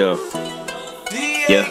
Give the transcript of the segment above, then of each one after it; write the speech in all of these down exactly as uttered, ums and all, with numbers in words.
Yeah. Yeah.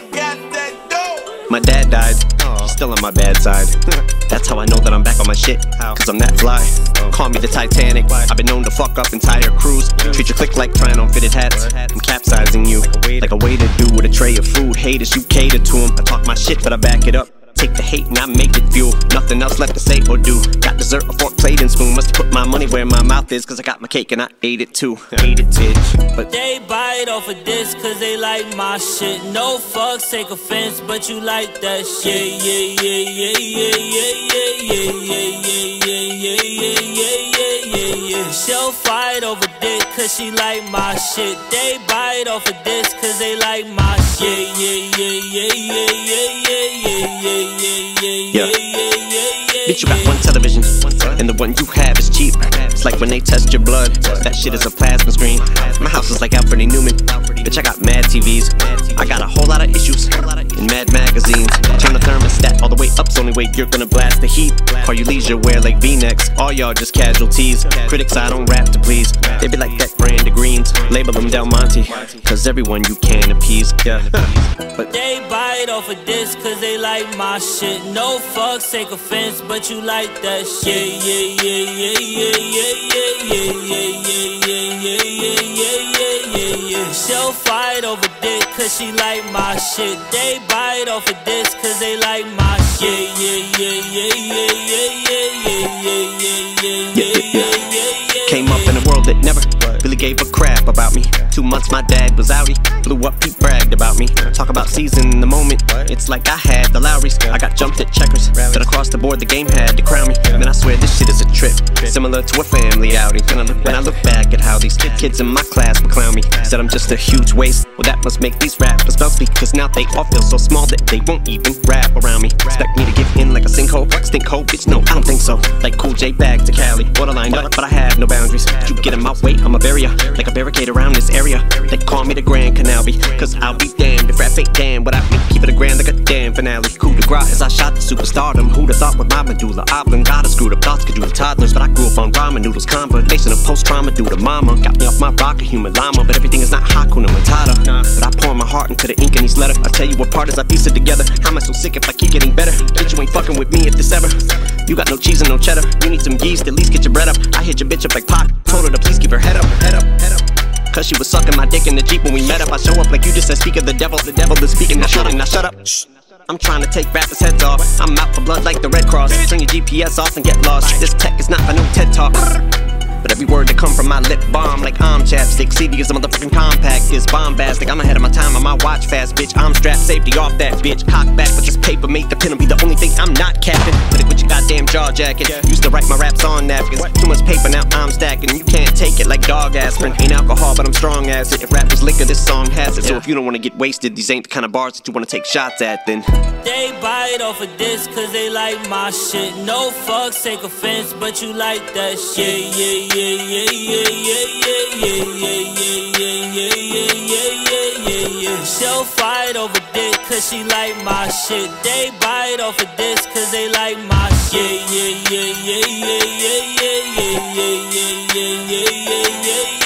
My dad died. He's still on my bad side. That's how I know that I'm back on my shit. Cause I'm that fly. Call me the Titanic. I've been known to fuck up entire crews. Treat your clique like trying on fitted hats. I'm capsizing you like a waiter do with a tray of food. Haters, you cater to them. I talk my shit, but I back it up. Take the hate and I make it fuel. Nothing else left to say or do. Got dessert, a fork, plate, and spoon. Must put my money where my mouth is. Cause I got my cake and I ate it too. Ate it, bitch. But they bite off of this cause they like my shit. No fucks, take offense, but you like that shit. Yeah, yeah, yeah, yeah, yeah, yeah, yeah, yeah, yeah, yeah, yeah, yeah, yeah, yeah. She'll fight over dick cause she like my shit. They bite off of this cause they like my shit. Yeah, yeah, yeah, yeah, yeah, yeah, yeah, yeah. Yeah, bitch, you got one television, and the one you have is cheap. It's like when they test your blood, that shit is a plasma screen. My house is like Alfred E. Newman. Bitch, I got mad T Vs. I got a whole lot of issues in mad magazines. Turn the thermostat all the way up's the only way you're gonna blast the heat. Call you leisure wear like V-necks. All y'all just casualties. Critics, I don't rap to please. They be like that brand of greens. Label them Del Monte, cause everyone you can appease. Yeah, but they bite off of this cause they like my shit. No fucks, take offense, but you like that shit. Yeah, yeah, yeah, yeah, yeah, yeah, yeah, yeah, yeah, yeah, yeah, yeah, yeah, yeah. She'll fight over dick cause she like my shit. They bite off of this cause they like my shit. Yeah, yeah, yeah, yeah, yeah, yeah, yeah, yeah, yeah, yeah, yeah, yeah. Came up in a world that never really gave a crap about me. Two months my dad was outie. Blew up, he bragged about me. Talk about seizing the moment. It's like I had the Lowrys. I got jumped at checkers. Then across the board the game had to crown me. Man, I swear this shit is a trip, similar to a family outing. When I look, when I look back at how these kids in my class would clown me, said I'm just a huge waste. Well, that must make these rappers bouncy, cause now they all feel so small that they won't even rap around me. Expect me to give in like a sinkhole? Stink hole? Bitch, no, I don't think so. Like Cool J back to Cali. Borderline up, but I have no boundaries. You get in my way, I'ma bury ya like a barricade around this area. They call me the Grand Canal B, cause I'll be damned if rap ain't damn without me. Keep it a grand like a damn finale. Coup de grace as I shot the superstardom. Who'd have thought with my medulla oblongata screwed up thoughts could do to toddlers. But I grew up on ramen noodles, combination of post-trauma due to mama. Got me off my rock, a human llama, but everything is not Hakuna Matata. But I pour my heart into the ink in these letters. I tell you what part as I piece it together. How am I so sick if I keep getting better? Bitch, you ain't fucking with me if this ever. You got no cheese and no cheddar. You need some yeast, at least get your bread up. I hit your bitch up like Pac. Told her to please keep her head up, head up, head up. Cause she was sucking my dick in the Jeep when we met up. I show up like you just said, speak of the devil. The devil is speaking, now shut up, now shut up. Shh. I'm trying to take rappers' heads off. I'm out for blood like the Red Cross. Turn your G P S off and get lost. This tech is not for no TED Talk. But every word that come from my lip bomb like I'm chapstick. C D is a motherfucking compact, is bombastic. I'm ahead of my time on my watch fast, bitch. I'm strapped, safety off that bitch. Cock back with this paper, make the pen be the only thing I'm not capping. Put it with your goddamn jaw jacket. Used to write my raps on napkins. Too much paper, now I'm stacking. You can't take it like dog aspirin. Ain't alcohol, but I'm strong as it. If rap was liquor, this song has it. So if you don't wanna get wasted, these ain't the kind of bars that you wanna take shots at, then they bite off of this cause they like my shit. No fucks, take offense, but you like that shit. Yeah, yeah, yeah, yeah, yeah, yeah, yeah, yeah, yeah, yeah, yeah, yeah, yeah, yeah. She'll fight over dick cause she like my shit. They bite off of this cause they like my shit. Yeah, yeah, yeah, yeah, yeah, yeah, yeah, yeah, yeah, yeah, yeah, yeah, yeah.